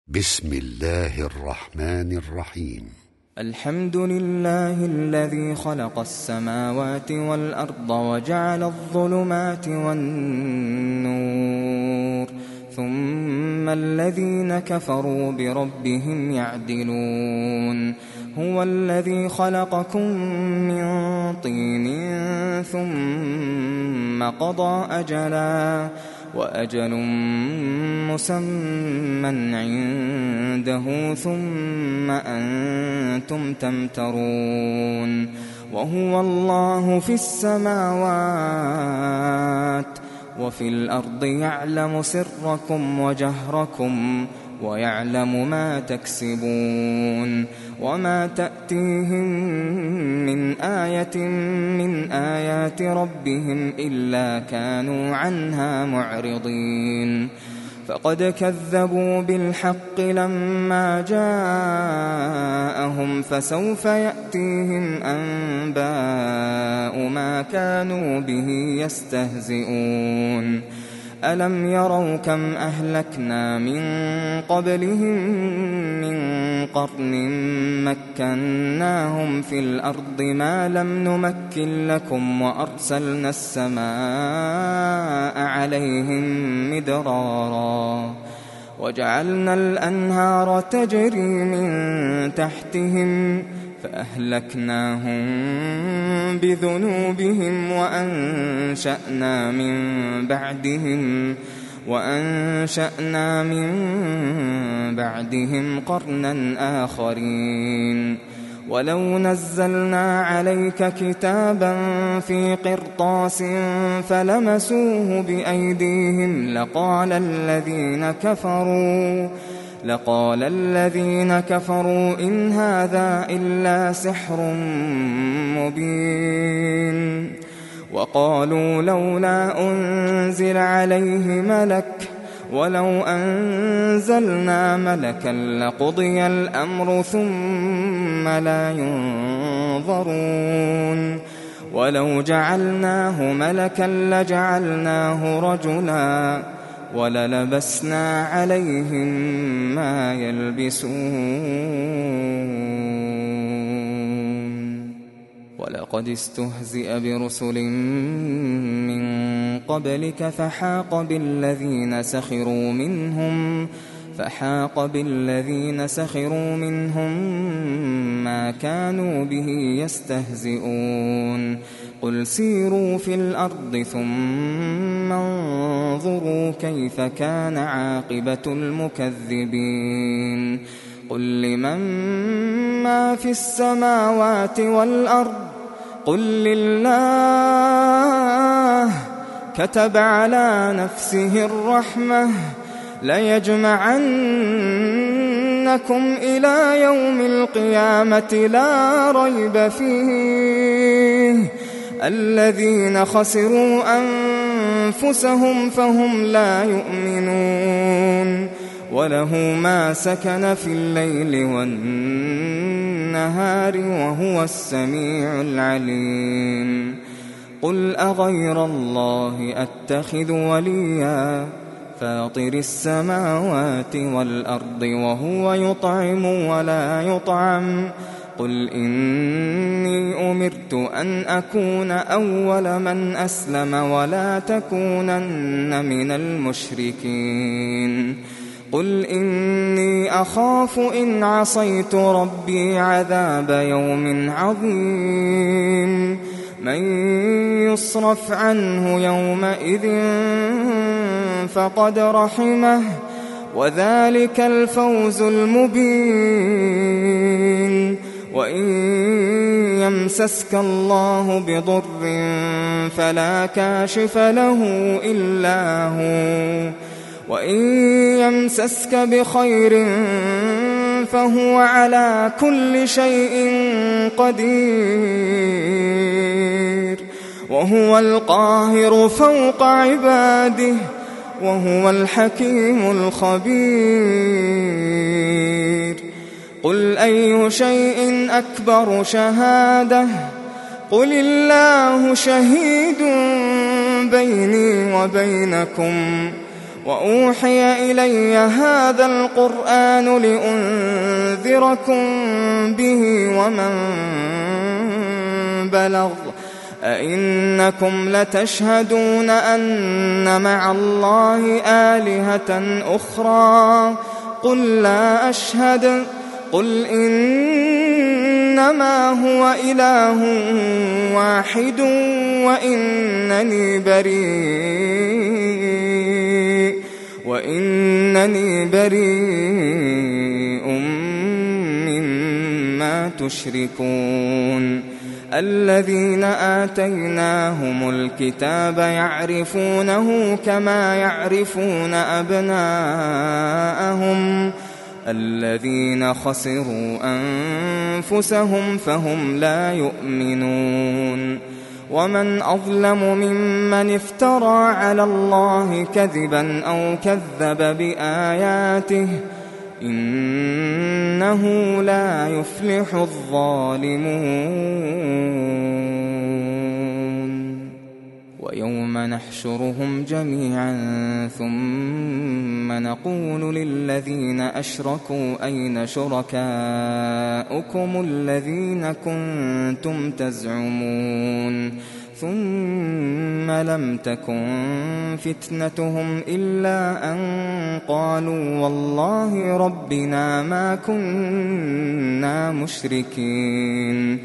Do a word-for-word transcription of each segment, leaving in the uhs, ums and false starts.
بسم الله الرحمن الرحيم. الحمد لله الذي خلق السماوات والأرض وجعل الظلمات والنور ثم الذين كفروا بربهم يعدلون. هو الذي خلقكم من طين ثم قضى أجلا وأجل مسمى عنده ثم أنتم تمترون. وهو الله في السماوات وفي الأرض يعلم سركم وجهركم ويعلم ما تكسبون. وما تأتيهم من آية من آيات ربهم إلا كانوا عنها معرضين. فقد كذبوا بالحق لما جاءهم فسوف يأتيهم أنباء ما كانوا به يستهزئون. ألم يروا كم أهلكنا من قبلهم من قرن مكناهم في الأرض ما لم نمكن لكم وأرسلنا السماء عليهم مدرارا وجعلنا الأنهار تجري من تحتهم فأهلكناهم بذنوبهم وأنشأنا من بعدهم وأنشأنا من بعدهم قرنا آخرين. ولو نزلنا عليك كتابا في قرطاس فلمسوه بأيديهم لقال الذين كفروا لقال الذين كفروا إن هذا إلا سحر مبين. وقالوا لولا أنزل عليه ملك ولو أنزلنا ملكا لقضي الأمر ثم لا ينظرون. ولو جعلناه ملكا لجعلناه رجلا وللبسنا عليهم ما يلبسون. ولقد استهزئ برسل من قبلك فحاق بالذين سخروا منهم فحاق بالذين سخروا منهم ما كانوا به يستهزئون. قل سيروا في الأرض ثم انظروا كيف كان عاقبة المكذبين. قل لمن ما في السماوات والأرض قل لله كتب على نفسه الرحمة ليجمعنكم إلى يوم القيامة لا ريب فيه الذين خسروا أنفسهم فهم لا يؤمنون. وله ما سكن في الليل والنهار وهو السميع العليم. قل أغير الله أتخذ وليا فاطر السماوات والأرض وهو يطعم ولا يطعم قل إني أمرت أن أكون أول من أسلم ولا تكونن من المشركين. قل إني أخاف إن عصيت ربي عذاب يوم عظيم. من يصرف عنه يومئذ فقد رحمه وذلك الفوز المبين. وإن يمسسك الله بضر فلا كاشف له إلا هو وإن يمسسك بخير فهو على كل شيء قدير. وهو القاهر فوق عباده وهو الحكيم الخبير. قل أي شيء أكبر شهادة قل الله شهيد بيني وبينكم وأوحي إلي هذا القرآن لأنذركم به ومن بلغ أئنكم لتشهدون أن مع الله آلهة أخرى قل لا أشهد قل إنما هو إله واحد وإنني بريء وإنني بريء مما تشركون الذين آتيناهم الكتاب يعرفونه كما يعرفون أبناءهم الذين خسروا أنفسهم فهم لا يؤمنون ومن أظلم ممن افترى على الله كذبا أو كذب بآياته إنه لا يفلح الظالمون ويوم نحشرهم جميعا ثم نقول للذين أشركوا أين شركاؤكم الذين كنتم تزعمون ثم لم تكن فتنتهم إلا أن قالوا والله ربنا ما كنا مشركين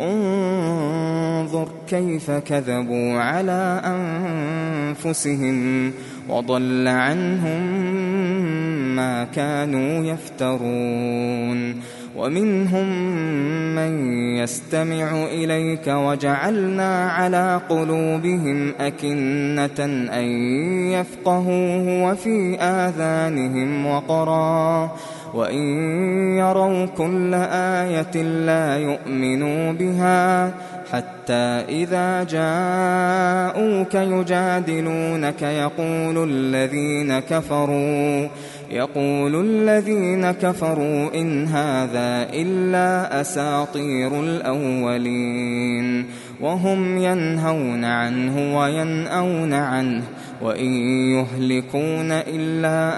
انظر كيف كذبوا على أنفسهم وضل عنهم ما كانوا يفترون ومنهم من يستمع إليك وجعلنا على قلوبهم أكنة أن يفقهوه وفي آذانهم وقرا وإن يروا كل آية لا يؤمنوا بها حتى إذا جاءوك يجادلونك يقول الذين كفروا يقول الذين كفروا إن هذا إلا أساطير الأولين وهم ينهون عنه وينأون عنه وإن يهلكون إلا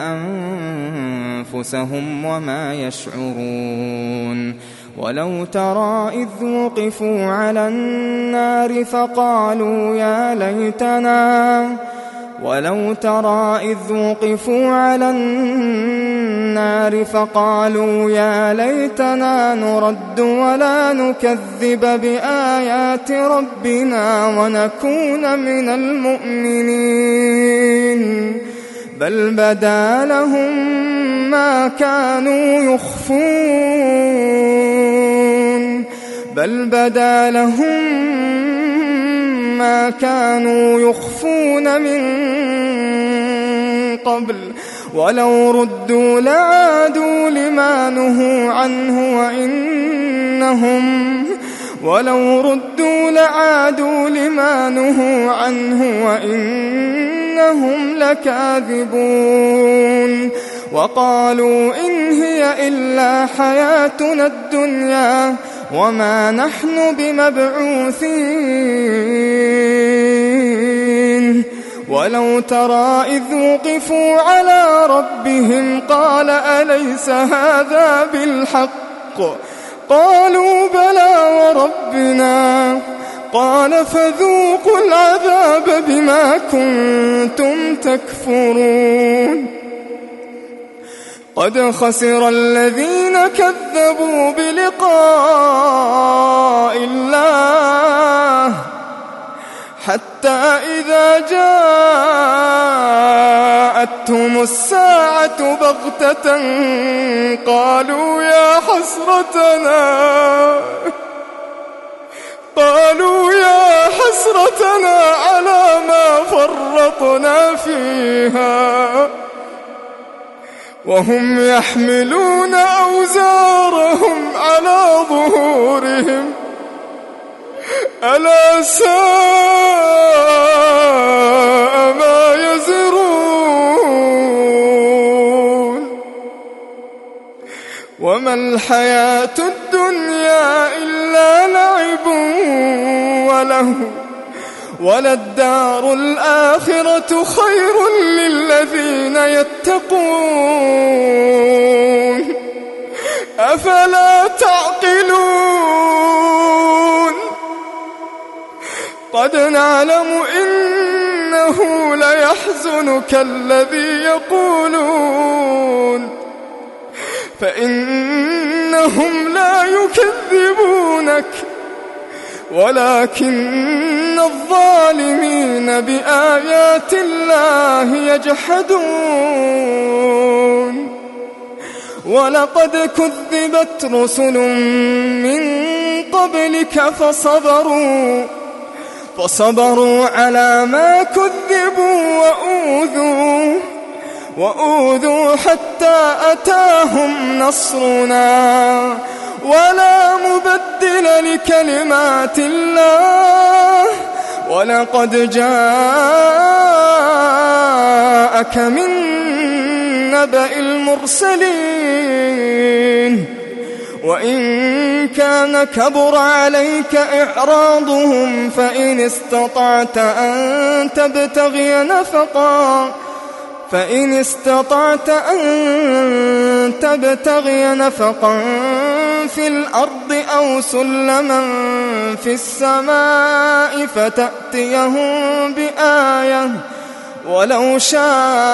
أنفسهم وما يشعرون ولو ترى إذ وقفوا على النار فقالوا يا ليتنا ولو ترى إذ وقفوا على النار فقالوا يا ليتنا نرد ولا نكذب بآيات ربنا ونكون من المؤمنين بل بدا لهم ما كانوا يخفون بل بدا لهم ما كانوا يخفون من قبل ولو ردوا لعادوا لما نهوا عنه وإنهم ولو ردوا لعادوا لما نهوا عنه وإنهم لكاذبون وقالوا إن هي إلا حياتنا الدنيا وما نحن بمبعوثين ولو ترى إذ وقفوا على ربهم قال أليس هذا بالحق قالوا بلى وربنا قال فذوقوا العذاب بما كنتم تكفرون قد خسر الذين كذبوا بلقاء الله حتى إذا جاءتهم الساعة بغتة قالوا يا حسرتنا قالوا يا حسرتنا على ما فرطنا فيها وهم يحملون أوزارهم على ظهورهم ألا ساء ما يزرون وما الحياة الدنيا إلا لعب وله وللدار الآخرة خير للذين يتقون أفلا تعقلون قد نعلم إنه ليحزنك الذي يقولون فإنهم لا يكذبونك ولكن الظالمين بآيات الله يجحدون ولقد كذبت رسل من قبلك فصبروا فصبروا على ما كذبوا وأوذوا وأوذوا حتى أتاهم نصرنا ولا مبدل لكلمات الله ولقد جاءك من نبأ المرسلين وإن كان كبر عليك إعراضهم فإن استطعت أن تبتغي نفقا فإن استطعت أن تبتغي نفقا في الأرض أو سلما في السماء فتأتيهم بآية ولو شاء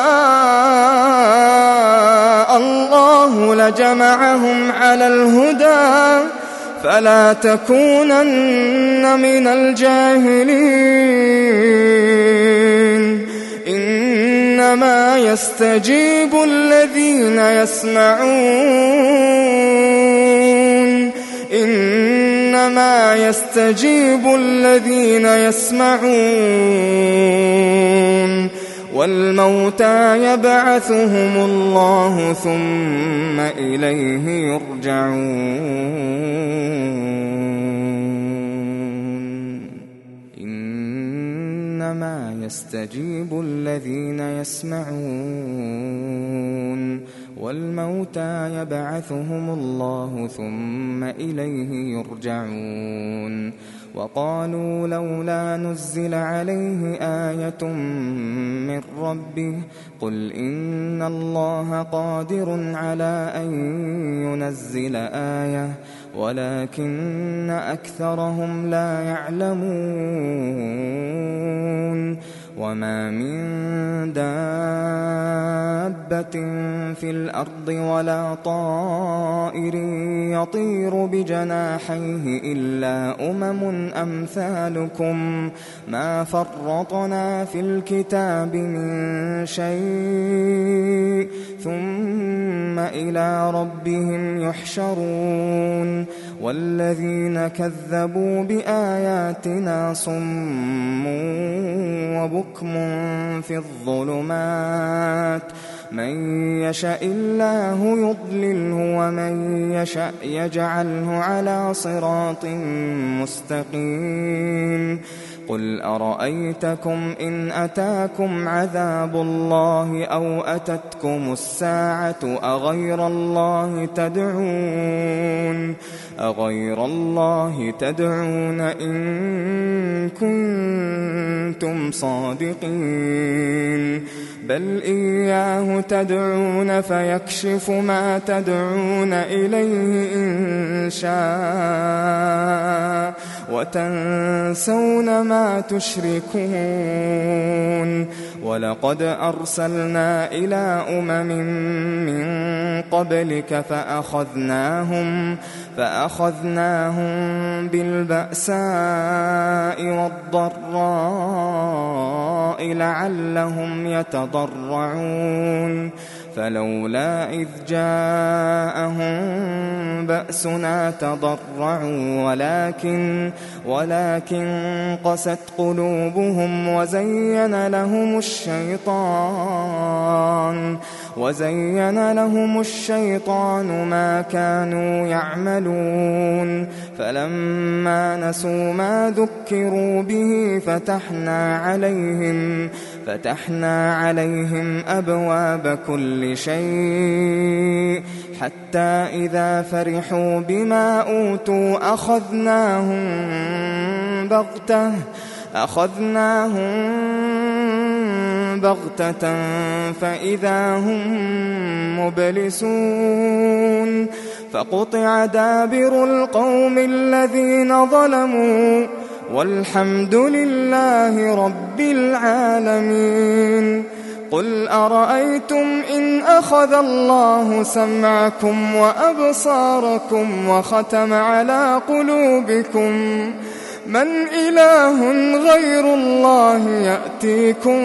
الله لجمعهم على الهدى فلا تكونن من الجاهلين إنما يستجيب الذين يسمعون إنما يستجيب الذين يسمعون والموتى يبعثهم الله ثم إليه يرجعون إنما يستجيب الذين يسمعون والموتى يبعثهم الله ثم إليه يرجعون وقالوا لولا نزل عليه آية من ربه قل إن الله قادر على أن ينزل آية ولكن أكثرهم لا يعلمون وما من دابة في الأرض ولا طائر يطير بجناحيه إلا أمم أمثالكم ما فرطنا في الكتاب من شيء ثم إلى ربهم يحشرون والذين كذبوا بآياتنا صم وبكم في الظلمات من يشاء الله يضلله ومن يشاء يجعله على صراط مستقيم قل أرأيتكم إن أتاكم عذاب الله أو أتتكم الساعة أغير الله تدعون أغير الله تدعون إن كنتم صادقين بل إياه تدعون فيكشف ما تدعون إليه إن شاء وتنسون ما تشركون ولقد أرسلنا إلى أمم من قبلك فأخذناهم فأخذناهم بالبأساء والضراء لعلهم يتضرعون فلولا إذ جاءهم بأسنا تضرعوا ولكن ولكن قست قلوبهم وزين لهم الشيطان وزين لهم الشيطان ما كانوا يعملون فلما نسوا ما ذكروا به فتحنا عليهم فتحنا عليهم أبواب كل شيء حتى إذا فرحوا بما أوتوا أخذناهم بغتة أخذناهم بغتة فإذا هم مبلسون فقطع دابر القوم الذين ظلموا والحمد لله رب العالمين. قل أرأيتم إن أخذ الله سمعكم وأبصاركم وختم على قلوبكم من إله غير الله يأتيكم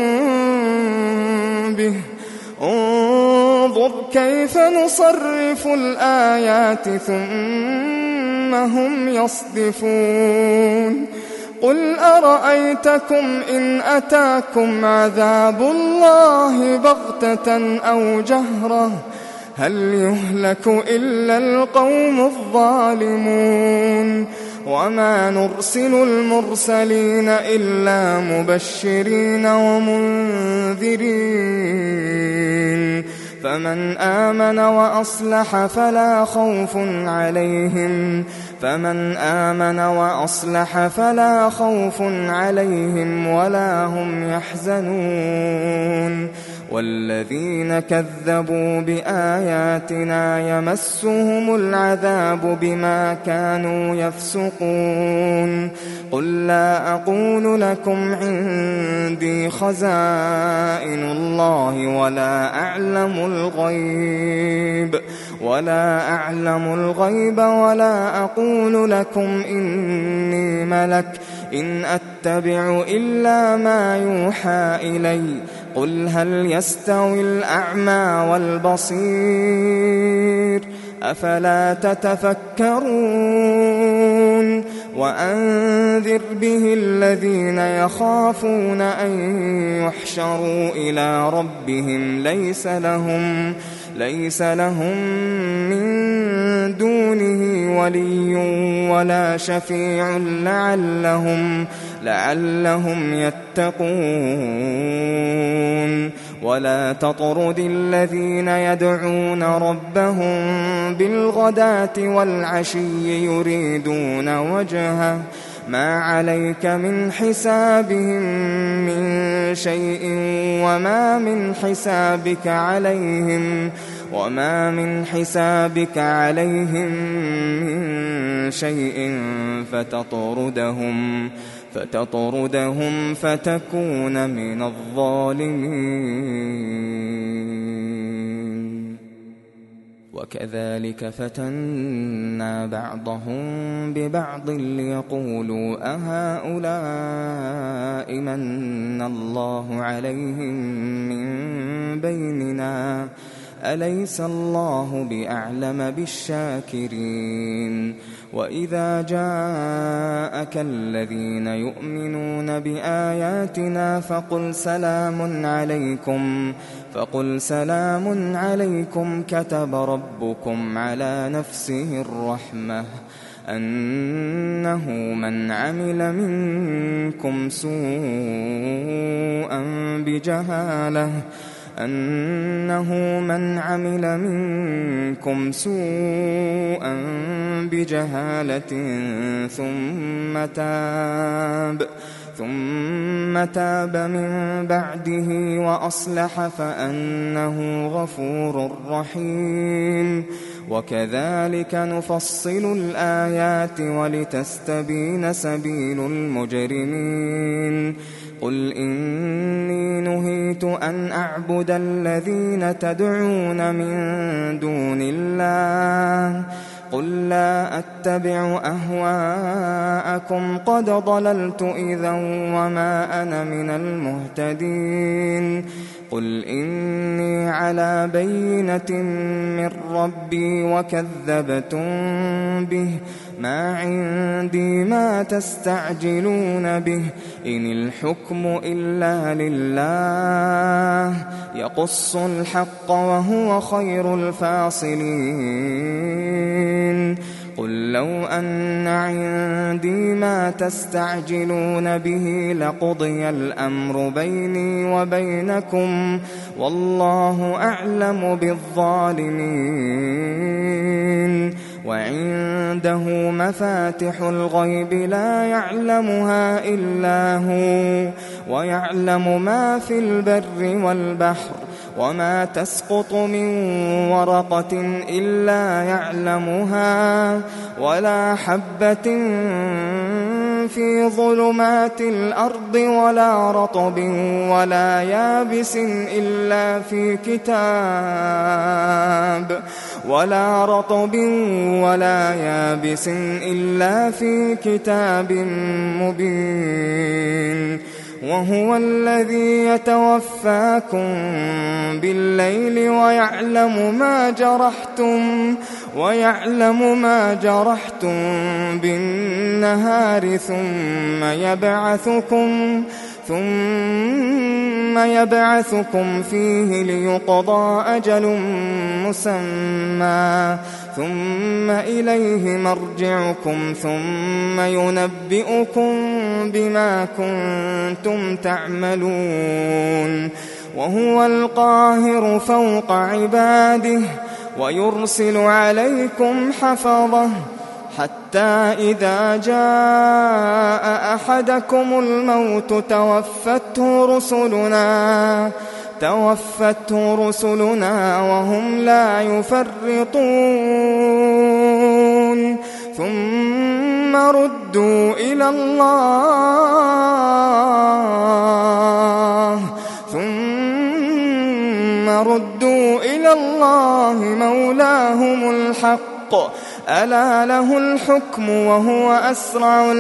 به انظر كيف نصرف الآيات ثم هم يصدفون. قل أرأيتكم إن أتاكم عذاب الله بغتة أو جهرة هل يهلك إلا القوم الظالمون. وما نرسل المرسلين إلا مبشرين ومنذرين فمن آمن وأصلح فلا خوف عليهم فمن آمن وأصلح فلا خوف عليهم ولا هم يحزنون. والذين كذبوا بآياتنا يمسهم العذاب بما كانوا يفسقون. قل لا أقول لكم عندي خزائن الله ولا أعلم الغيب ولا أعلم الغيب ولا أقول لكم إني ملك إن أتبع إلا ما يوحى إلي. قل هل يستوي الأعمى والبصير أفلا تتفكرون. وأنذر به الذين يخافون أن يحشروا إلى ربهم ليس لهم ليس لهم من دونه ولي ولا شفيع لعلهم لعلهم يتقون. ولا تطرد الذين يدعون ربهم بالغداة والعشي يريدون وجهه ما عليك من حسابهم من شيء وما من حسابك عليهم وما من حسابك عليهم من شيء فتطردهم فتطردهم فتكون من الظالمين. وكذلك فتنا بعضهم ببعض ليقولوا أهؤلاء من الله عليهم من بيننا أليس الله بأعلم بالشاكرين. وإذا جاءك الذين يؤمنون بآياتنا فقل سلام عليكم فقل سلام عليكم كتب ربكم على نفسه الرحمة أنه من عمل منكم سوءا بجهالة أنه من عمل منكم سوءا بجهالة ثم تاب ثم تاب من بعده وأصلح فأنه غفور رحيم. وكذلك نفصل الآيات ولتستبين سبيل المجرمين. قل إني نهيت أن أعبد الذين تدعون من دون الله قل لا أتبع أهواءكم قد ضللت إذا وما أنا من المهتدين. قل إني على بينة من ربي وكذبتم به ما عندي ما تستعجلون به إن الحكم إلا لله يقص الحق وهو خير الفاصلين. قل لو أن عندي ما تستعجلون به لقضي الأمر بيني وبينكم والله أعلم بالظالمين. وعنده عنده مفاتح الغيب لا يعلمها إلا هو ويعلم ما في البر والبحر وما تسقط من ورقة إلا يعلمها ولا حبة في ظلمات الأرض ولا رطب ولا يابس إلا في كتاب ولا رطب ولا يابس إلا في كتاب مبين. وهو الذي يتوفاكم بالليل ويعلم ما جرحتم ويعلم ما جرحتم بالنهار ثم يبعثكم ثم يبعثكم فيه ليقضى أجل مسمى ثم إليه مرجعكم ثم ينبئكم بما كنتم تعملون. وهو القاهر فوق عباده ويرسل عليكم حفظه حتى إذا جاء أحدكم الموت توفته رسلنا توفته رسلنا وهم لا يفرطون ثم ردوا إلى الله ثم ردوا إلى الله مولاهم الحق ألا له الحكم وهو أسرع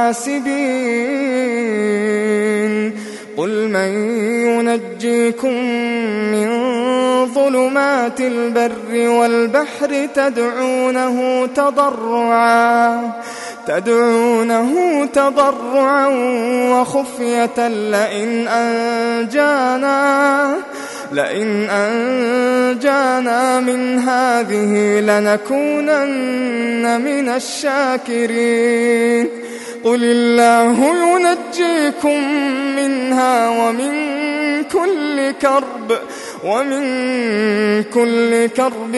الحاسبين. قل من ينجيكم من ظلمات البر والبحر تدعونه تضرعا تدعونه تضرعا وخفية لئن أنجانا لئن أنجانا من هذه لنكونن من الشاكرين. قل الله ينجيكم منها ومن كل كرب ومن كل كرب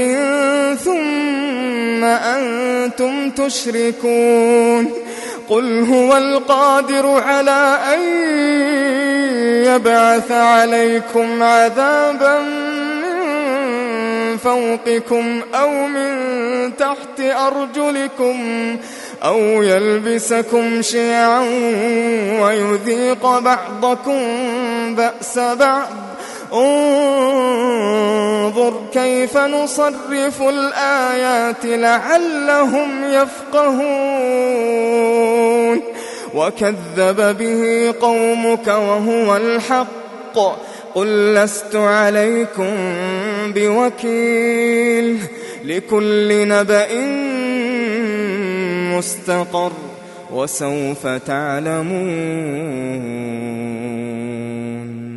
ثم أنتم تشركون. قل هو القادر على أن يبعث عليكم عذابا من فوقكم أو من تحت أرجلكم أو يلبسكم شيعا ويذيق بعضكم بأس بعض. انظر كيف نصرف الآيات لعلهم يفقهون. وكذب به قومك وهو الحق قل لست عليكم بوكيل لكل نبأ مستقر وسوف تعلمون.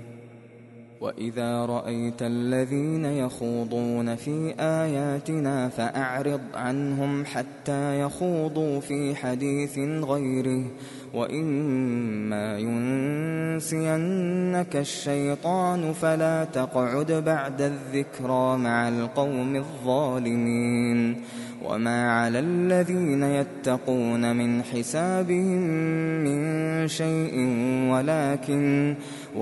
وإذا رأيت الذين يخوضون في آياتنا فأعرض عنهم حتى يخوضوا في حديث غيره وإما ينسينك الشيطان فلا تقعد بعد الذكرى مع القوم الظالمين. وما على الذين يتقون من حسابهم من شيء ولكن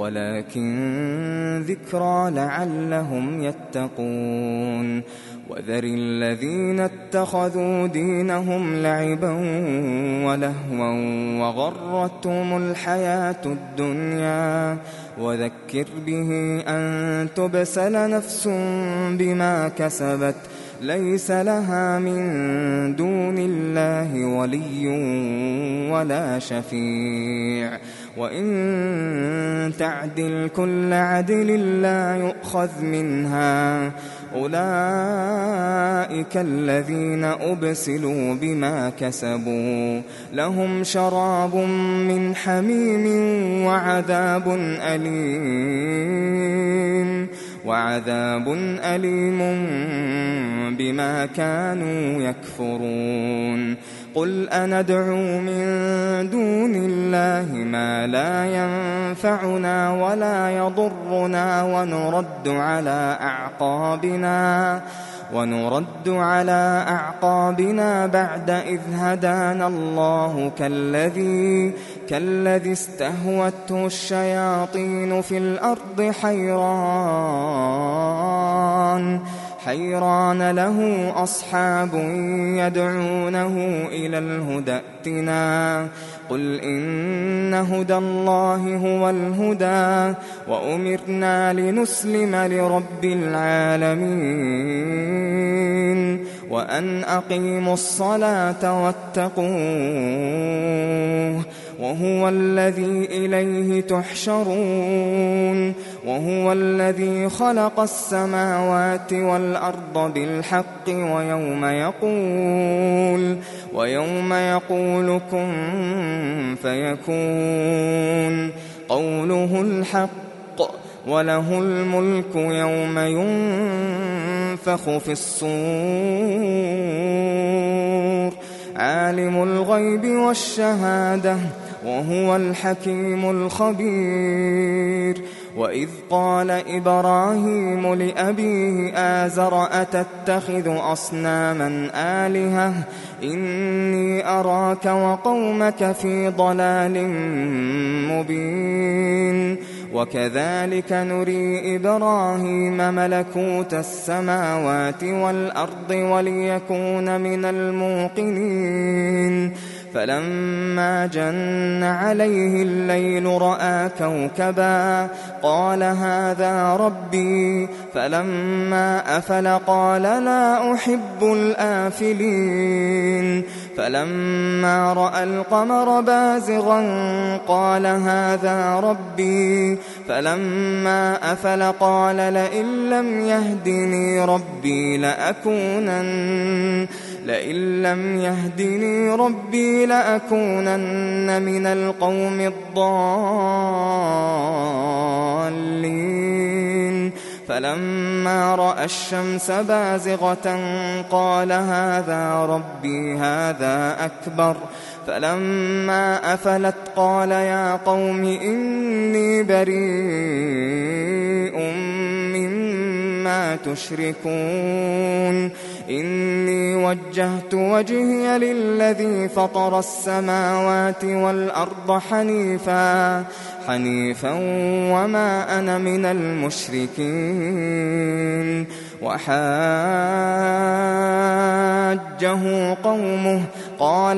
ولكن ذكرى لعلهم يتقون. وذر الذين اتخذوا دينهم لعبا ولهوا وغرتهم الحياة الدنيا وذكر به أن تبسل نفس بما كسبت ليس لها من دون الله ولي ولا شفيع. وإن تعدل كل عدل لا يؤخذ منها أولئك الذين أبسلوا بما كسبوا لهم شراب من حميم وعذاب أليم وعذاب أليم بما كانوا يكفرون. قل أندعو من دون الله ما لا ينفعنا ولا يضرنا ونرد على أعقابنا ونرد على أعقابنا بعد إذ هدانا الله كالذي كالذي استهوته الشياطين في الأرض حيران حيران له أصحاب يدعونه إلى الهدى ائتنا قل إن هدى الله هو الهدى وأمرنا لنسلم لرب العالمين وأن أقيموا الصلاة واتقوه وهو الذي إليه تحشرون وهو الذي خلق السماوات والأرض بالحق ويوم يقول ويوم يقول كن فيكون قوله الحق وله الملك يوم ينفخ في الصور عالم الغيب والشهادة وهو الحكيم الخبير وإذ قال إبراهيم لأبيه آزر أتتخذ أصناما آلهة إني أراك وقومك في ضلال مبين وكذلك نري إبراهيم ملكوت السماوات والأرض وليكون من الموقنين فلما جن عليه الليل رأى كوكبا قال هذا ربي فلما أفل قال لا أحب الآفلين فلما رأى القمر بازغا قال هذا ربي فلما أفل قال لئن لم يهدني ربي لأكونن لئن لم يهدني ربي لأكونن من القوم الضالين فلما رأى الشمس بازغة قال هذا ربي هذا أكبر فلما أفلت قال يا قوم إني بريء مما تشركون إني وجهت وجهي للذي فطر السماوات والأرض حنيفا حنيفا وما أنا من المشركين وحاجه قومه قال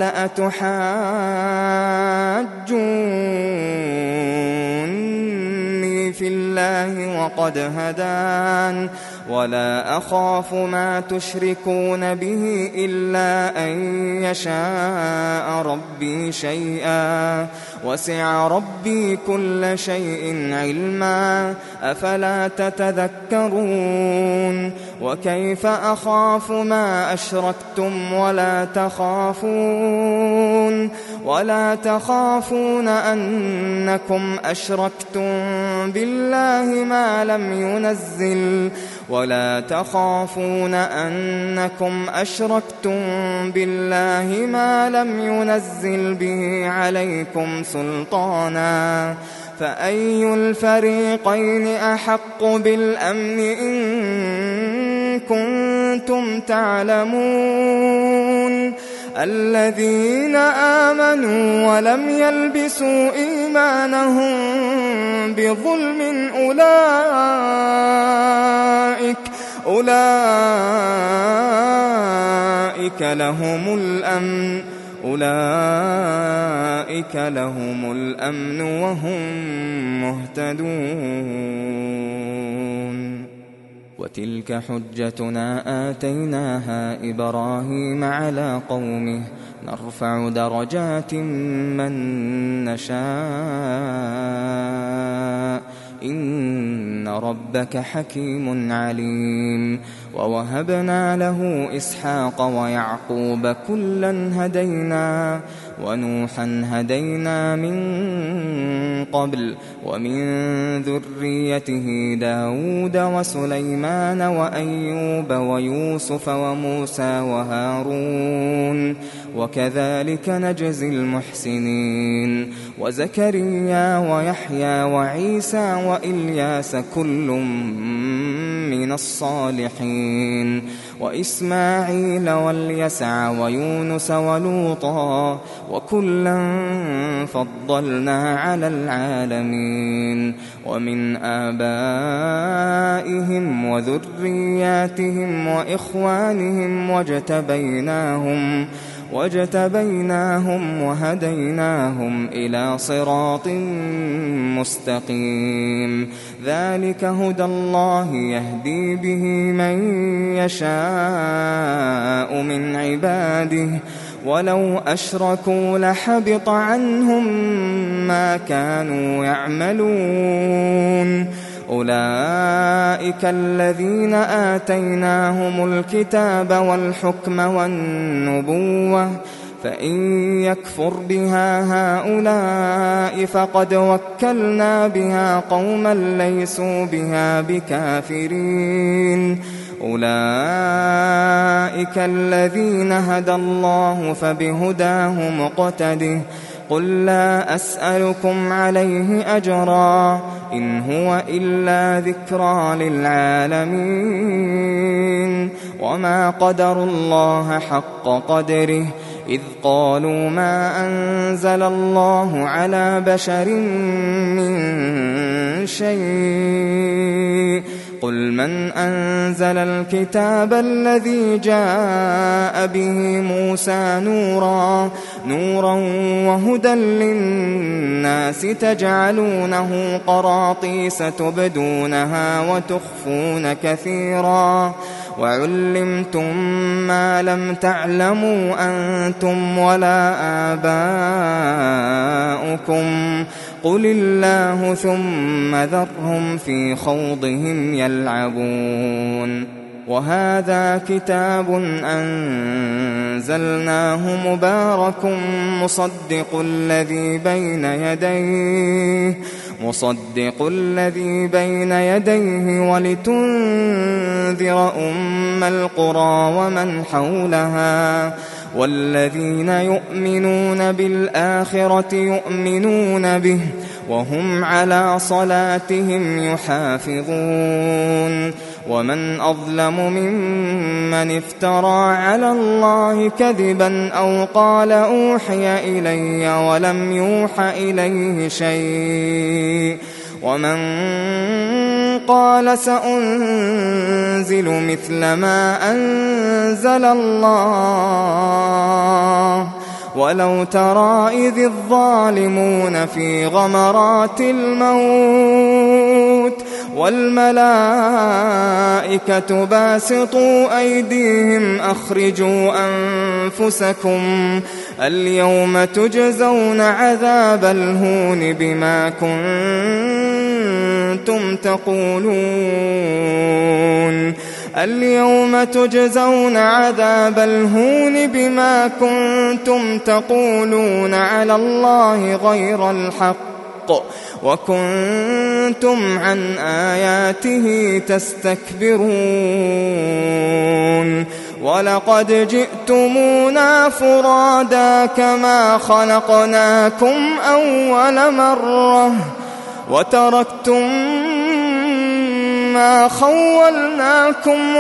أتحاجوني في الله وقد هدان ولا أخاف ما تشركون به إلا أن يشاء ربي شيئا وسع ربي كل شيء علما أفلا تتذكرون وكيف أخاف ما أشركتم ولا تخافون ولا تخافون أنكم أشركتم بالله ما لم ينزل ولا تخافون أنكم أشركتم بالله ما لم ينزل به عليكم سلطانا فأي الفريقين أحق بالأمن إن كنتم تعلمون الذين آمنوا ولم يلبسوا إيمانهم بظلم أولئك أولئك لهم الأمن أولئك لهم الأمن وهم مهتدون وتلك حجتنا آتيناها إبراهيم على قومه نرفع درجات من نشاء إن ربك حكيم عليم ووهبنا له إسحاق ويعقوب كلا هدينا ونوحا هدينا من قبل ومن ذريته داود وسليمان وأيوب ويوسف وموسى وهارون وكذلك نجزي المحسنين وزكريا ويحيى وعيسى وإلياس كل من الصالحين وإسماعيل واليسع ويونس ولوطا وكلا فضلنا على العالمين ومن آبائهم وذرياتهم وإخوانهم واجتبيناهم واجتبيناهم وهديناهم إلى صراط مستقيم ذلك هدى الله يهدي به من يشاء من عباده ولو أشركوا لحبط عنهم ما كانوا يعملون أولئك الذين آتيناهم الكتاب والحكم والنبوة فإن يكفر بها هؤلاء فقد وكلنا بها قوما ليسوا بها بكافرين أولئك الذين هدى الله فبهداه مقتده قل لا أسألكم عليه أجرا إن هو إلا ذكرى للعالمين وما قدروا الله حق قدره إذ قالوا ما أنزل الله على بشر من شيء قل من أنزل الكتاب الذي جاء به موسى نورا نورا وهدى للناس تجعلونه قراطيس تبدونها وتخفون كثيرا وعلمتم ما لم تعلموا أنتم ولا آباؤكم قل الله ثم ذرهم في خوضهم يلعبون وهذا كتاب أنزلناه مبارك مصدق الذي بين يديه مصدق الذي بين يديه ولتنذر أم القرى ومن حولها والذين يؤمنون بالآخرة يؤمنون به وهم على صلاتهم يحافظون ومن أظلم ممن افترى على الله كذبا أو قال أوحي إلي ولم يوح إليه شيء ومن قال سأنزل مثل ما أنزل الله ولو ترى إذ الظالمون في غمرات الموت والملائكة باسطوا أيديهم أخرجوا أنفسكم اليوم تجزون عذاب الهون بما كنتم تقولون اليوم تجزون عذاب الهون بما كنتم تقولون على الله غير الحق وكنتم عن آياته تستكبرون ولقد جئتمونا فرادا كما خلقناكم أول مرة وتركتم ما خولناكم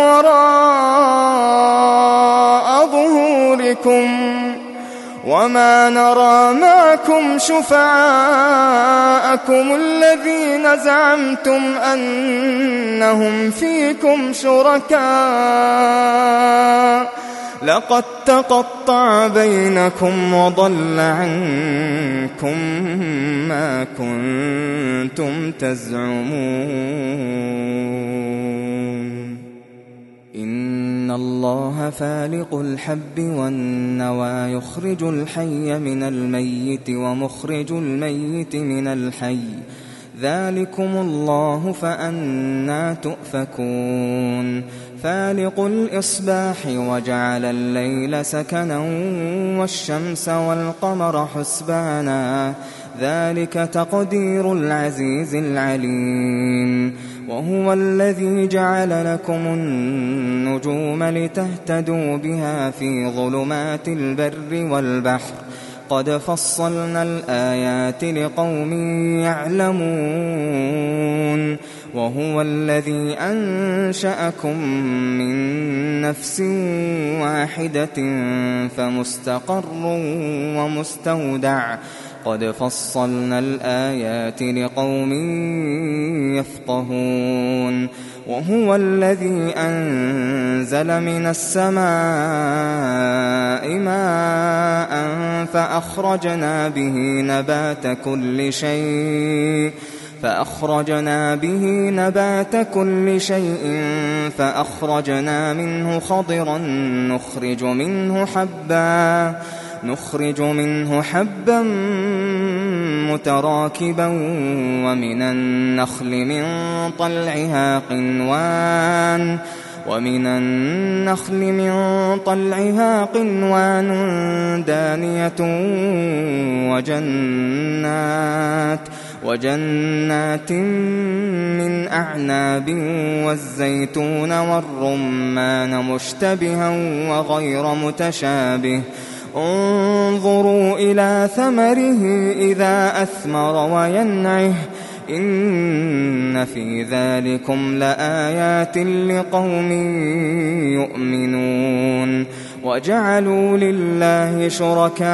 وراء ظهوركم وما نرى معكم شفعاءكم الذين زعمتم أنهم فيكم شركاء لقد تقطع بينكم وضل عنكم ما كنتم تزعمون إن الله فالق الحب والنوى يخرج الحي من الميت ومخرج الميت من الحي ذلكم الله فأنى تؤفكون فالق الإصباح وجعل الليل سكنا والشمس والقمر حسبانا ذلك تقدير العزيز العليم وهو الذي جعل لكم النجوم لتهتدوا بها في ظلمات البر والبحر قد فصلنا الآيات لقوم يعلمون وهو الذي أنشأكم من نفس واحدة فمستقر ومستودع قد فصلنا الآيات لقوم يفقهون وهو الذي أنزل من السماء ماء فأخرجنا به نبات كل شيء فأخرجنا به نبات كل شيء فأخرجنا منه خضرا نخرج منه حبا نخرج منه حبا متراكبا ومن النخل من طلعها قنوان ومن النخل من طلعها قنوان دانية وجنات وجنات من أعناب والزيتون والرمان مشتبها وغير متشابه انظروا إلى ثمره إذا أثمر وينعه إن في ذلكم لآيات لقوم يؤمنون وجعلوا لله شركاء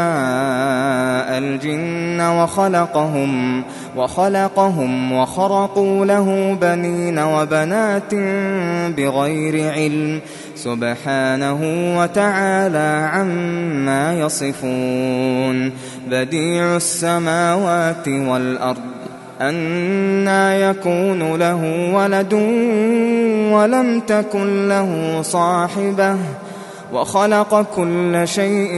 الجن وخلقهم وخلقهم وخرقوا له بنين وبنات بغير علم سبحانه وتعالى عما يصفون بديع السماوات والأرض أنى يكون له ولد ولم تكن له صاحبة وخلق كل شيء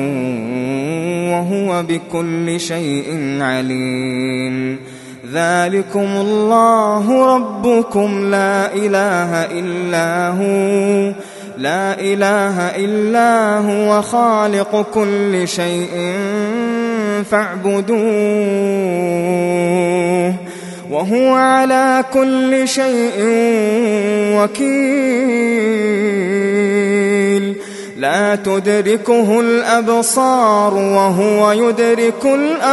وهو بكل شيء عليم ذلكم الله ربكم لا إله إلا هو لا إله إلا هو خالق كل شيء فاعبدوه وهو على كل شيء وكيل لا تدركه الأبصار وهو يدرك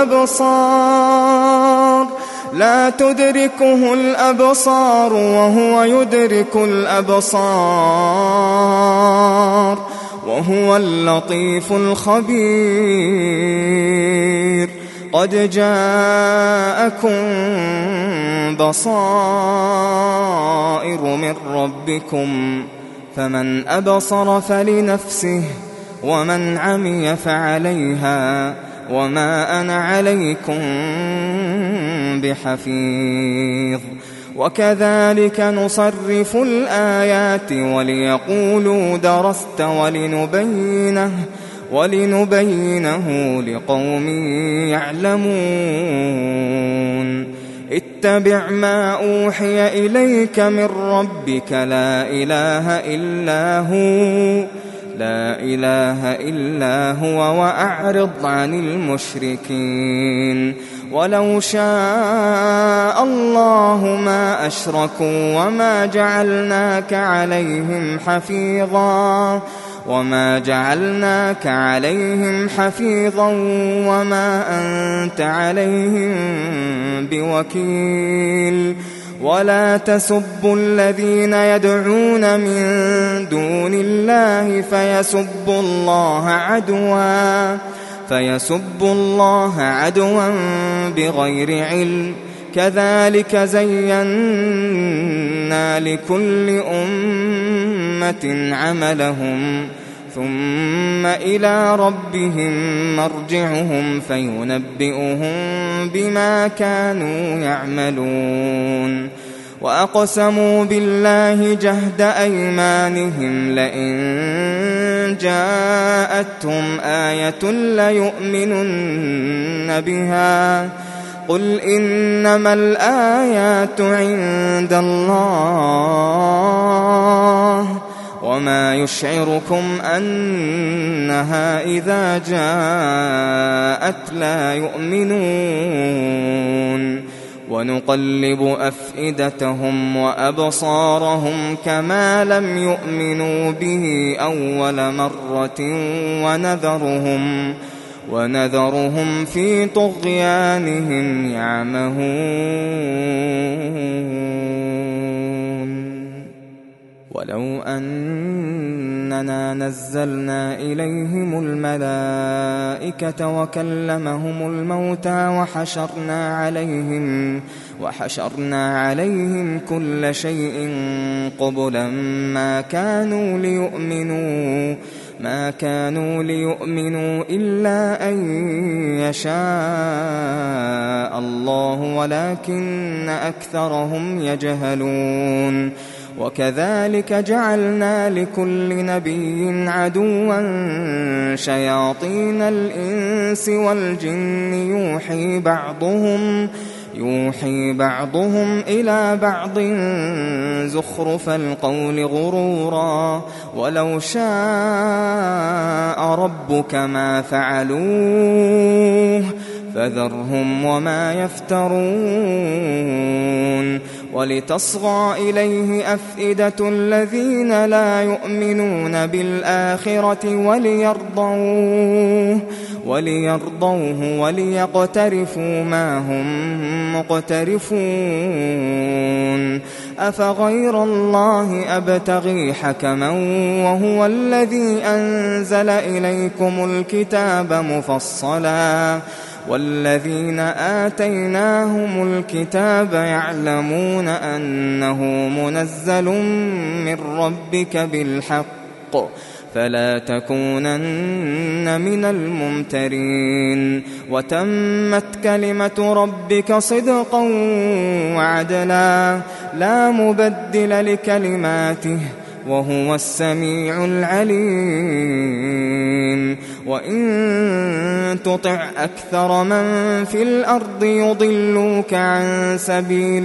الأبصار لا تدركه الأبصار وهو يدرك الأبصار وهو اللطيف الخبير قد جاءكم بصائر من ربكم فمن أبصر فلنفسه ومن عمي فعليها وما أنا عليكم بحفيظ وكذلك نصرف الآيات وليقولوا درست ولنبينه ولنبينه لقوم يعلمون اتبع ما أوحي إليك من ربك لا إله إلا هو لا إله إلا هو وأعرض عن المشركين ولو شاء الله ما أشركوا وما جعلناك عليهم حفيظا وما جعلناك عليهم حفيظا وما أنت عليهم بوكيل ولا تسبوا الذين يدعون من دون الله فيسبوا الله عدوا فيسبوا الله عدوا بغير علم كذلك زينا لكل أمة عملهم ثم إلى ربهم مرجعهم فينبئهم بما كانوا يعملون وأقسموا بالله جهد أيمانهم لئن جاءتهم آية ليؤمنن بها قل إنما الآيات عند الله وما يشعركم أنها إذا جاءت لا يؤمنون ونقلب أفئدتهم وأبصارهم كما لم يؤمنوا به أول مرة ونذرهم ونذرهم في طغيانهم يعمهون ولو أننا نزلنا إليهم الملائكة وكلمهم الموتى وحشرنا عليهم وحشرنا عليهم كل شيء قبلا ما كانوا ليؤمنوا ما كانوا ليؤمنوا إلا أن يشاء الله ولكن أكثرهم يجهلون وكذلك جعلنا لكل نبي عدوا شياطين الإنس والجن يوحي بعضهم يوحي بعضهم إلى بعض زخرف القول غرورا ولو شاء ربك ما فعلوه فذرهم وما يفترون ولتصغى إليه أفئدة الذين لا يؤمنون بالآخرة وليرضوه وليرضوه وليقترفوا ما هم مقترفون أفغير الله أبتغي حكما وهو الذي أنزل إليكم الكتاب مفصلا والذين آتيناهم الكتاب يعلمون أنه منزل من ربك بالحق فلا تكونن من الممترين وتمت كلمة ربك صدقا وعدلا لا مبدل لكلماته وهو السميع العليم وإن تطع أكثر من في الأرض يضلوك عن سبيل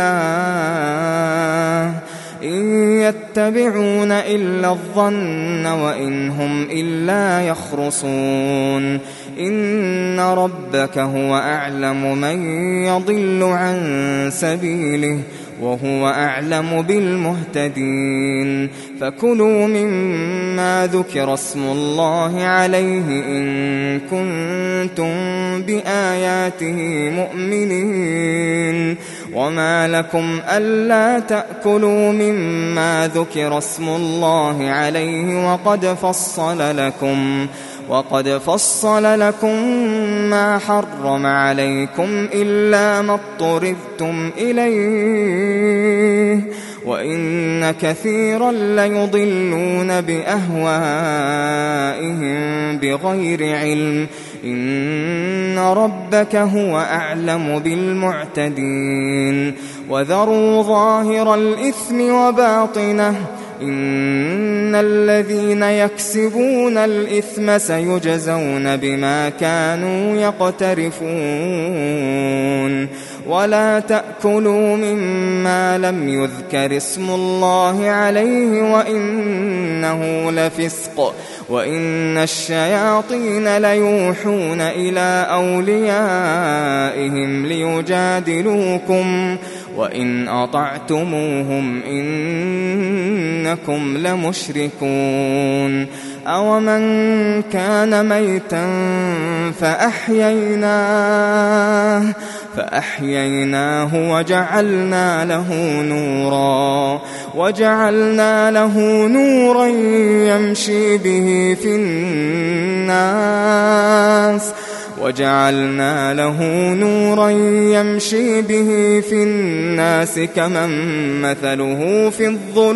الله إن يتبعون إلا الظن وإن هم إلا يخرصون إن ربك هو أعلم من يضل عن سبيله وهو أعلم بالمهتدين فكلوا مما ذكر اسم الله عليه إن كنتم بآياته مؤمنين وما لكم ألا تأكلوا مما ذكر اسم الله عليه وقد فصل لكم وقد فصل لكم ما حرم عليكم إلا ما اضطررتم إليه وإن كثيرا ليضلون بأهوائهم بغير علم إن ربك هو أعلم بالمعتدين وذروا ظاهر الإثم وباطنه إن الذين يكسبون الإثم سيجزون بما كانوا يقترفون ولا تأكلوا مما لم يذكر اسم الله عليه وإنه لفسق وإن الشياطين ليوحون إلى أوليائهم ليجادلوكم وإن أطعتموهم إنكم لمشركون أومن كان ميتا فأحييناه فأحييناه وجعلنا له نورا وجعلنا له نورا يمشي به في الناس وجعلنا له نورا يمشي به في الناس كمن مثله في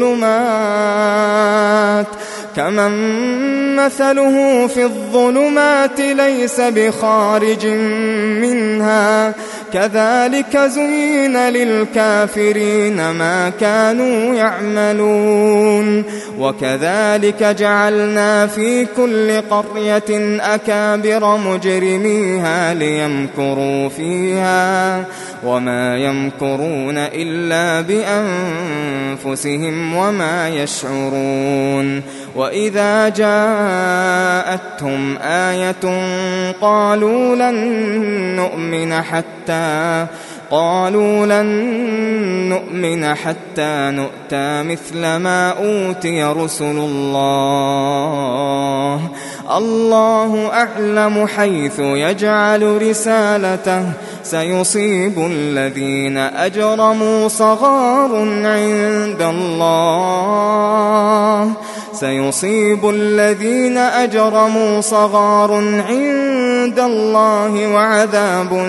الظلمات كمن مثله في الظلمات ليس بخارج منها كذلك زين للكافرين ما كانوا يعملون وكذلك جعلنا في كل قرية أكابر مجرميها ليمكروا فيها وما يمكرون إلا بأنفسهم وما يشعرون وإذا جاءتهم آية قالوا لن نؤمن حتى قالوا لن نؤمن حتى نؤتى مثل ما أوتي رسل الله الله أعلم حيث يجعل رسالته سيصيب الذين أجرموا صغار عند الله سيصيب الذين أجرموا صغار عند الله وعذاب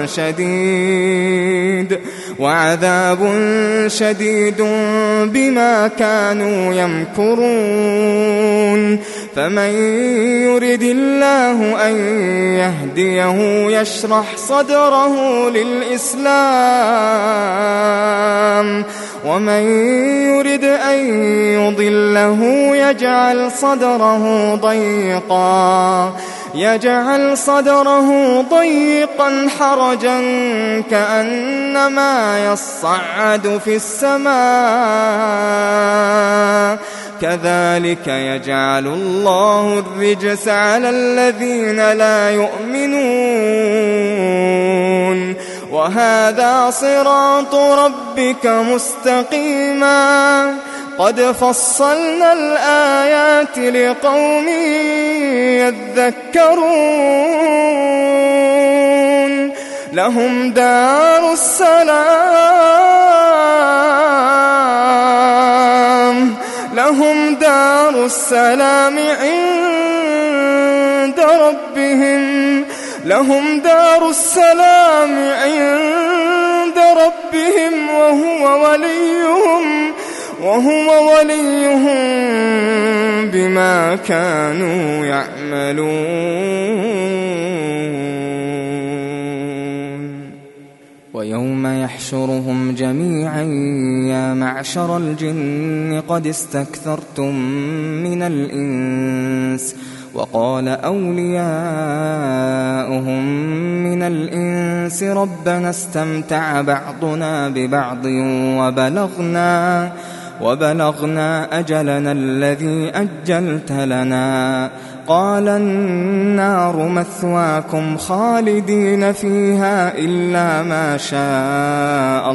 شديد وعذاب شديد بما كانوا يمكرون فمن يرد الله أن يهديه يشرح صدره للإسلام ومن يرد أن يضله يجعل صدره ضيقا يجعل صدره ضيقا حرجا كأنما يصعد في السماء كذلك يجعل الله الرجس على الذين لا يؤمنون وهذا صراط ربك مستقيما قد فصلنا الآيات لقوم يذكرون لهم دار السلام لهم دار السلام عند ربهم لهم دار السلام عند ربهم وهو وليهم وهو وليهم بما كانوا يعملون ويوم يحشرهم جميعا يا معشر الجن قد استكثرتم من الإنس وقال أولياؤهم من الإنس ربنا استمتع بعضنا ببعض وبلغنا وبلغنا أجلنا الذي أجلت لنا قال النار مثواكم خالدين فيها إلا ما شاء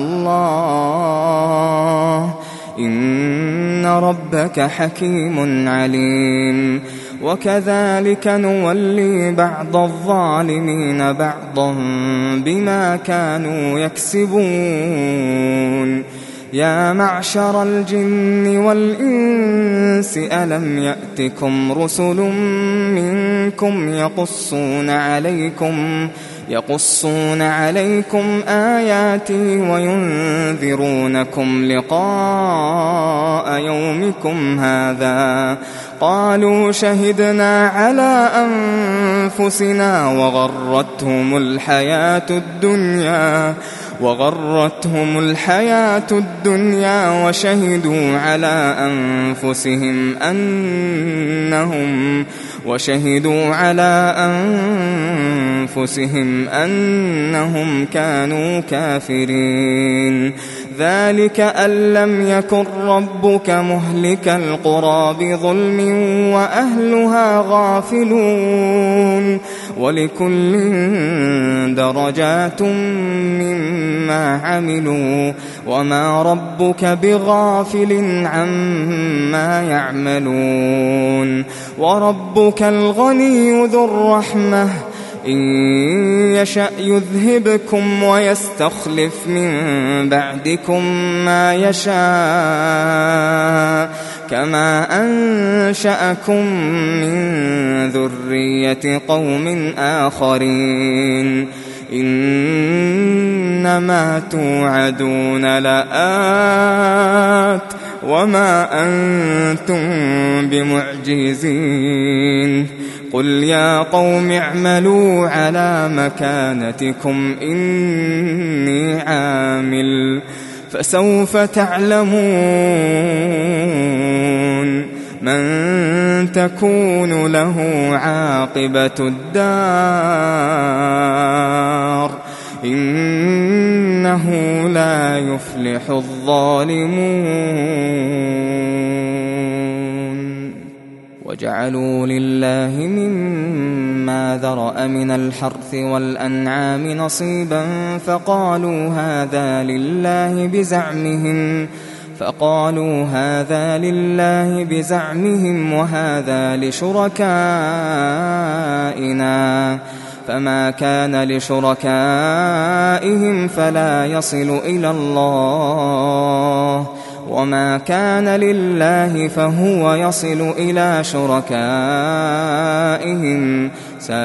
الله إن ربك حكيم عليم وكذلك نولي بعض الظالمين بعضا بما كانوا يكسبون يا معشر الجن والإنس ألم يأتكم رسل منكم يقصون عليكم يقصون عليكم آياتي وينذرونكم لقاء يومكم هذا قالوا شهدنا على أنفسنا وغرتهم الحياة الدنيا وغرتهم الحياة الدنيا وشهدوا على أنفسهم أنهم وشهدوا على أنفسهم أنهم كانوا كافرين ذلك أن لم يكن ربك مهلك القرى بظلم وأهلها غافلون ولكل درجات مما عملوا وما ربك بغافل عما يعملون وربك الغني ذو الرحمة إن يشأ يذهبكم ويستخلف من بعدكم ما يشاء كما أنشأكم من ذرية قوم آخرين إنما توعدون لآت وما أنتم بمعجزين قل يا قوم اعملوا على مكانتكم إني عامل فسوف تعلمون من تكون له عاقبة الدار إنه لا يفلح الظالمون وجعلوا لله مما ذرأ من الحرث والأنعام نصيبا فقالوا هذا لله بزعمهم فقالوا هذا لله بزعمهم وهذا لشركائنا فما كان لشركائهم فلا يصل إلى الله وما كان لله فهو يصل إلى شركائهم ساء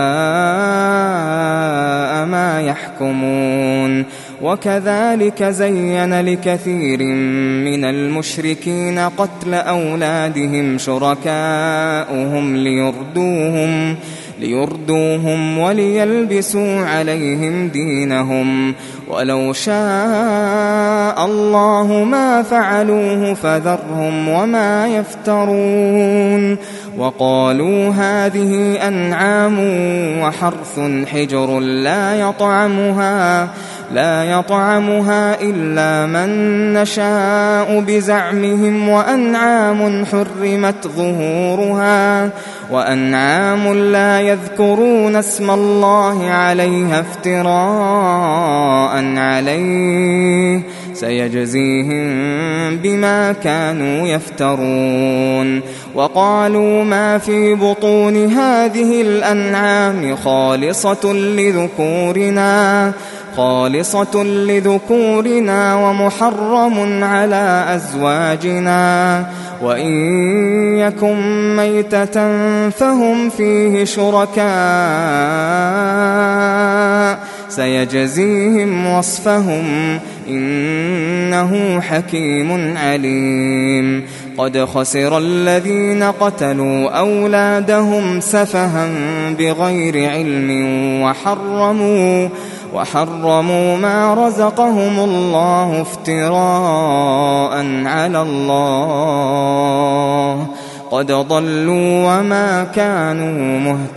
ما يحكمون. وكذلك زين لكثير من المشركين قتل أولادهم شركاؤهم ليردوهم ليردوهم وليلبسوا عليهم دينهم ولو شاء الله ما فعلوه فذرهم وما يفترون. وقالوا هذه أنعام وحرث حجر لا يطعمها لا يطعمها إلا من نشاء بزعمهم وأنعام حرمت ظهورها وأنعام لا يذكرون اسم الله عليها افتراء عليه سيجزيهم بما كانوا يفترون. وقالوا ما في بطون هذه الأنعام خالصة لذكورنا خالصة لذكورنا ومحرم على أزواجنا وإن يكن ميتة فهم فيه شركاء سيجزيهم وصفهم إنه حكيم عليم. قد خسر الذين قتلوا أولادهم سفها بغير علم وحرموا وحرموا ما رزقهم الله افتراء على الله قد ضلوا وما كانوا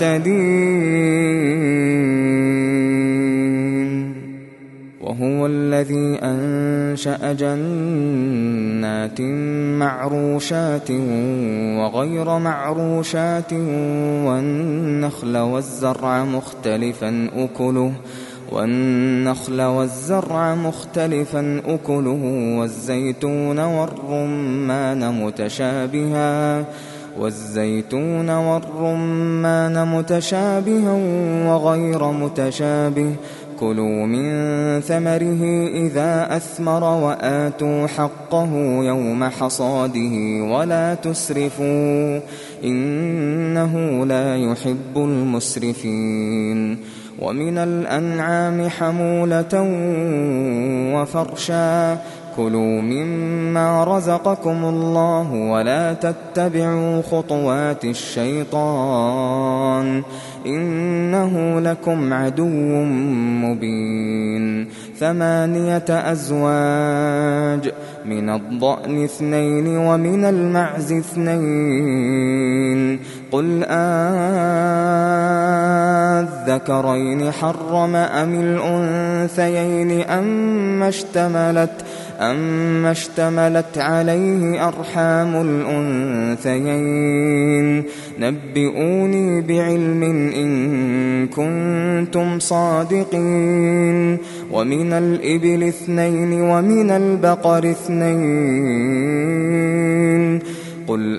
مهتدين. وهو الذي أنشأ جنات معروشات وغير معروشات والنخل والزرع مختلفا أكله والنخل والزرع مختلفا أكله والزيتون والرمان متشابها والزيتون والرمان متشابها وغير متشابه كلوا من ثمره إذا أثمر وآتوا حقه يوم حصاده ولا تسرفوا إنه لا يحب المسرفين. ومن الأنعام حمولة وفرشا كلوا مما رزقكم الله ولا تتبعوا خطوات الشيطان إنه لكم عدو مبين. ثمانية أزواج من الضأن اثنين ومن المعز اثنين قل أذكرين حرم أم الأنثيين أما اشتملت أما اشتملت عليه أرحام الأنثيين نبئوني بعلم إن كنتم صادقين. ومن الإبل اثنين ومن البقر اثنين قل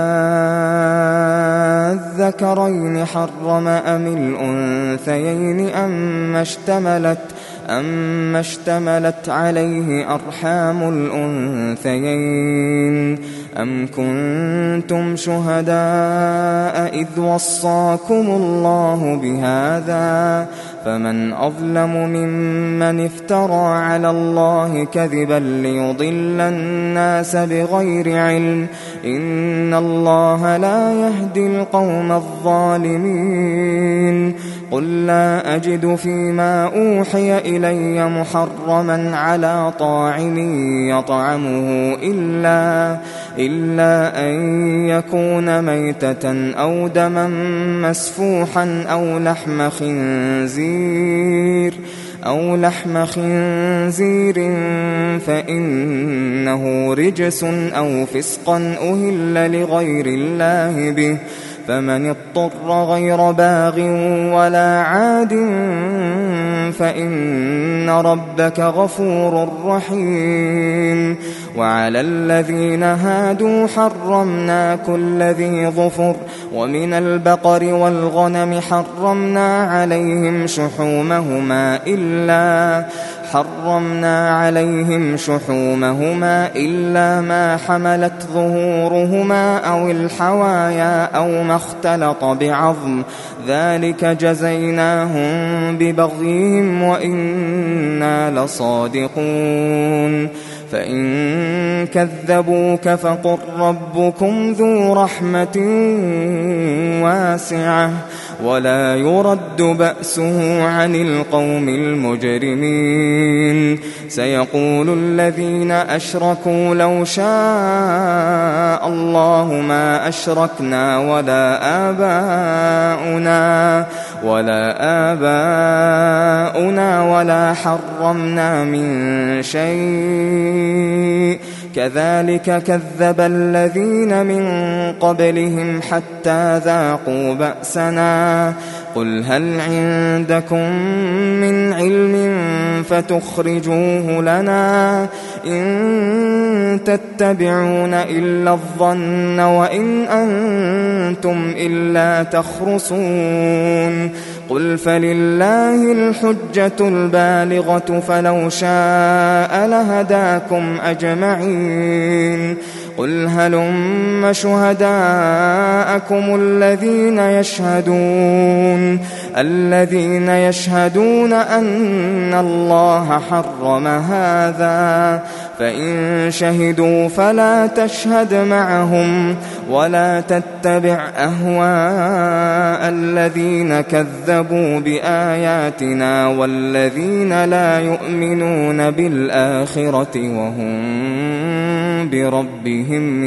أذكرين حرم أم الأنثيين أما اشتملت أما اشتملت عليه أرحام الأنثيين أم كنتم شهداء إذ وصاكم الله بهذا فمن أظلم ممن افترى على الله كذبا ليضل الناس بغير علم إن الله لا يهدي القوم الظالمين. قل لا أجد فيما أوحي إلي محرما على طاعم يطعمه إلا, إلا أن يكون ميتة أو دما مسفوحا أو لحم خنزير أو لحم خنزير فإنه رجس أو فسقا أهل لغير الله به فمن اضطر غير باغ ولا عاد فإن ربك غفور رحيم. وعلى الذين هادوا حرمنا كل ذي ظفر، ومن البقر والغنم حرمنا عليهم شحومهما إلا حرمنا عليهم شحومهما إلا ما حملت ظهورهما أو الحوايا أو ما اختلط بعظم، ذلك جزيناهم ببغيهم وإنا لصادقون. فإن كذبوك فقل ربكم ذو رحمة واسعة ولا يرد بأسه عن القوم المجرمين. سيقول الذين أشركوا لو شاء الله ما أشركنا ولا آباؤنا ولا آباؤنا ولا حرمنا من شيء كذلك كذب الذين من قبلهم حتى ذاقوا بأسنا. قل هل عندكم من علم فتخرجوه لنا إن تتبعون إلا الظن وإن أنتم إلا تخرصون. قل فلله الحجة البالغة فلو شاء لهداكم أجمعين. قل هلم شهداءكم الذين يشهدون الذين يشهدون أن الله حرم هذا، فإن شهدوا فلا تشهد معهم ولا تتبع أهواء الذين كذبوا بآياتنا والذين لا يؤمنون بالآخرة وهم بربهم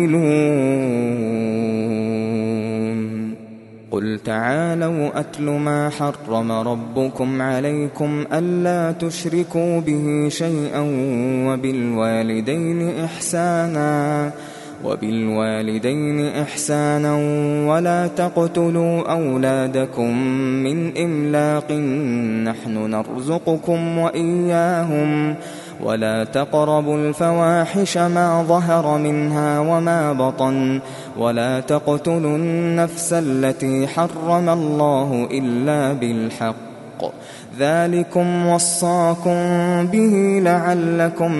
يعدلون. قل تعالوا أتل ما حرم ربكم عليكم ألا تشركوا به شيئا وبالوالدين إحسانا وبالوالدين إحسانا ولا تقتلوا أولادكم من إملاق نحن نرزقكم وإياهم ولا تقربوا الفواحش ما ظهر منها وما بطن ولا تقتلوا النفس التي حرم الله إلا بالحق ذلكم وصاكم به لعلكم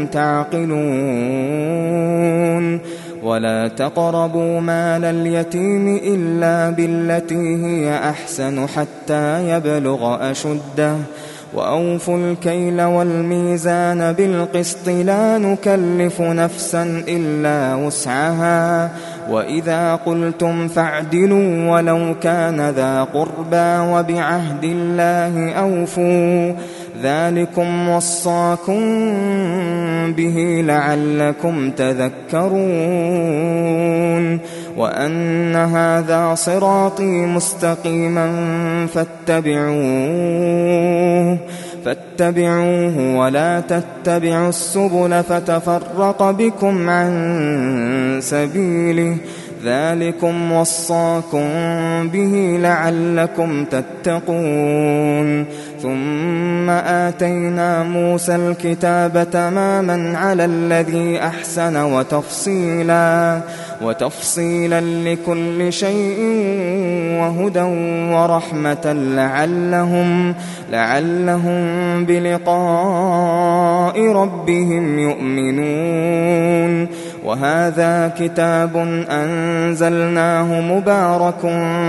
تعقلون. ولا تقربوا مال اليتيم إلا بالتي هي أحسن حتى يبلغ أشده وأوفوا الكيل والميزان بالقسط لا نكلف نفسا إلا وسعها وإذا قلتم فاعدلوا ولو كان ذا قربى وبعهد الله أوفوا ذلكم وصاكم به لعلكم تذكرون. وأن هذا صراطي مستقيما فاتبعوه فاتبعوه ولا تتبعوا السبل فتفرق بكم عن سبيله ذلكم وصاكم به لعلكم تتقون. ثم آتينا موسى الكتاب تماما على الذي أحسن وتفصيلا وتفصيلا لكل شيء وهدى ورحمة لعلهم لعلهم بلقاء ربهم يؤمنون. وهذا كتاب أنزلناه مبارك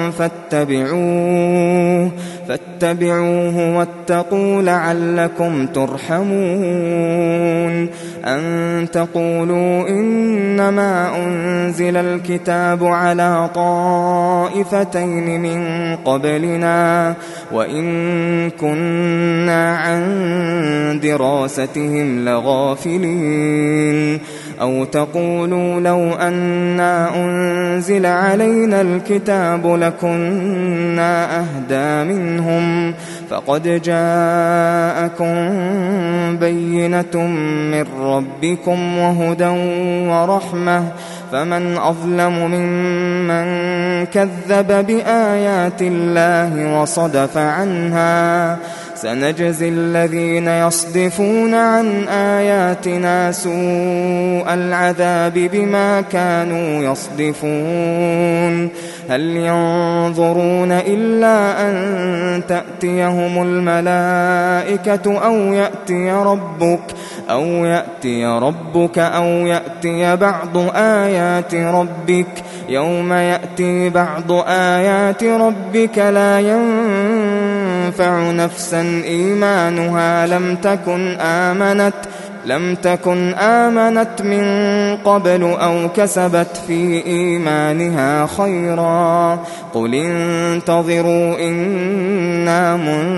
فاتبعوه فاتبعوه واتقوا لعلكم ترحمون. أن تقولوا إنما أنزل الكتاب على طائفتين من قبلنا وإن كنا عن دراستهم لغافلين. أو تقولوا لو أنا أنزل علينا الكتاب لكنا أهدى منهم فقد جاءكم بينة من ربكم وهدى ورحمة فمن أظلم ممن كذب بآيات الله وصدف عنها سنجزي الذين يصدفون عن آياتنا سوء العذاب بما كانوا يصدفون هل ينظرون إلا أن تأتيهم الملائكة أو يأتي ربك أو يأتي ربك أو يأتي بعض آيات ربك يوم يأتي بعض آيات ربك لا ينفع نفسا إيمانها لم تكن آمنت لم تكن آمنت من قبل أو كسبت في إيمانها خيرا قل انتظروا إنا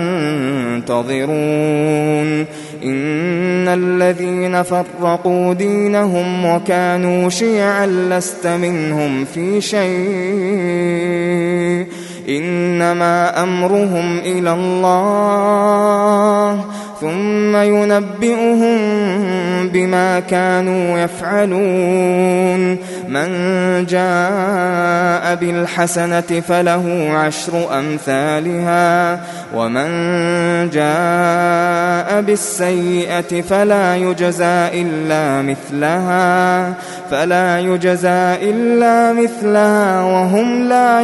منتظرون إن الذين فرقوا دينهم وكانوا شيعا لست منهم في شيء إنما أمرهم إلى الله ثم ينبئهم بما كانوا يفعلون من جاء بالحسنة فله عشر أمثالها ومن جاء بالسيئة فلا يجزى إلا مثلها فلا يجزى إلا مثلها وهم لا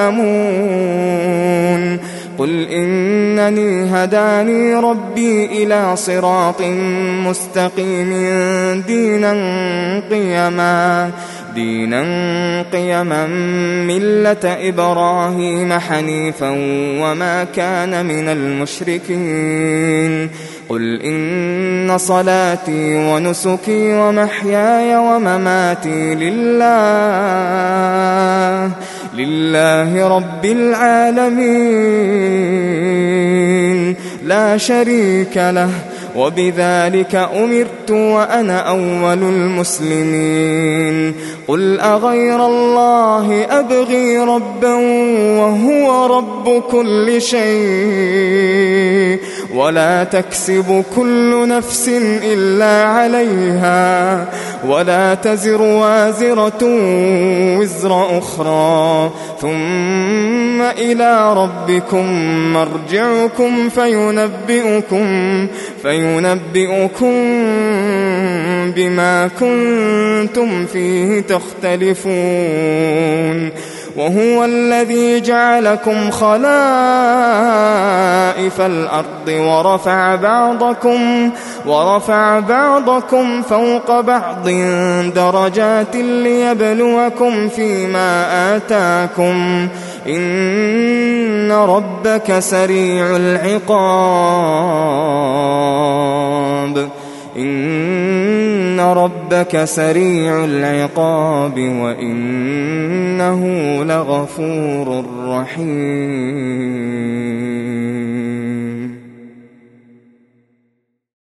يظلمون قل إنني هداني ربي إلى صراط مستقيم دينا قيما دينا قيما ملة إبراهيم حنيفا وما كان من المشركين قل إن صلاتي ونسكي ومحياي ومماتي لله لله رب العالمين لا شريك له وبذلك أمرت وأنا أول المسلمين قل أغير الله أبغي ربا وهو رب كل شيء ولا تكسب كل نفس إلا عليها ولا تزر وازرة وزر أخرى ثم إلى ربكم مرجعكم فينبئكم فينبئكم بما كنتم فيه تختلفون وهو الذي جعلكم خلائف الأرض ورفع بعضكم ورفع بعضكم فوق بعض درجات ليبلوكم فيما آتاكم إن ربك سريع العقاب إن ربك سريع العقاب وإنه لغفور رحيم.